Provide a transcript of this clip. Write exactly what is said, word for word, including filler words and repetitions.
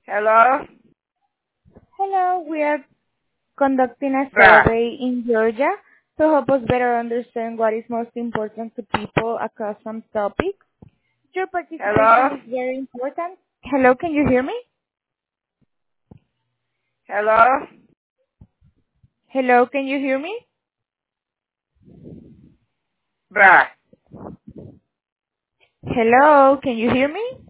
Hello? Hello, we are conducting a Bruh. survey in Georgia to help us better understand what is most important to people across some topics. Your participation Hello? is very important. Hello, can you hear me? Hello? Hello, can you hear me? Bruh. Hello, can you hear me?